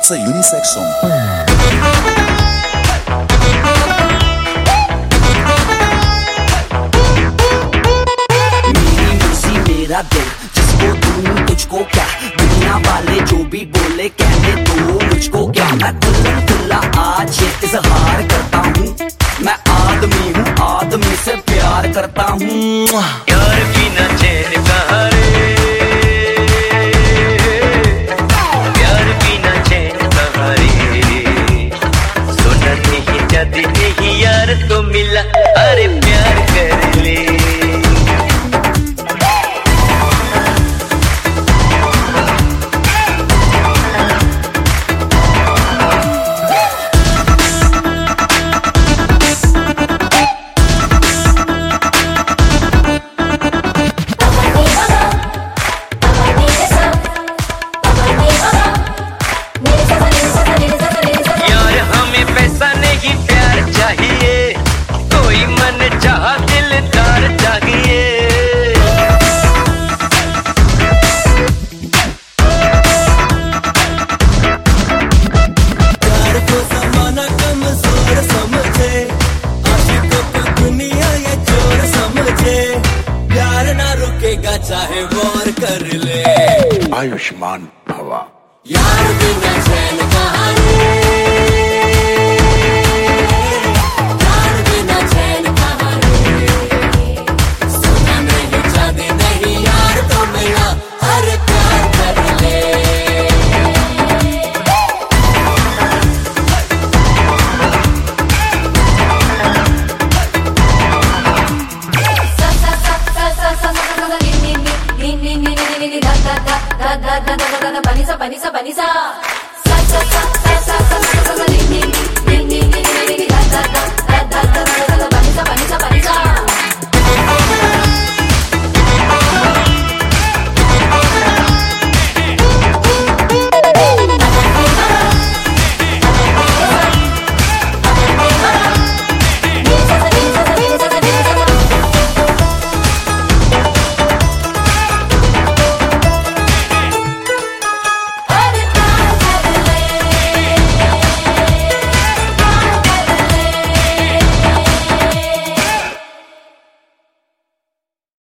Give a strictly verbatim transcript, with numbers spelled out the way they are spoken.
It's a unisex song. मेरा दिल जिसको दूं तुझको क्या, दुनिया वाले जो भी बोले कहने दो मुझको क्या। मैं खुल्ला खुल्ला आज ये इजहार करता हूँ, मैं आदमी हूँ आदमी से प्यार करता हूँ। प्यार बिना चैन कहाँ रे, प्यार बिना चैन कहाँ रे। सुना नहीं जद नहीं यार तो मिला, अरे प्यार कर ले। चाहिए कोई मन चाह दिलदार चाहिए। प्यार को जमाना कमजोर समझे, आशिकों को दुनिया ये चोर समझे। प्यार ना रुकेगा चाहे वॉर कर ले। आयुष्मान भवा। यार बिना चैन कहाँ रे, Panisa, panisa, panisa, sa sa sa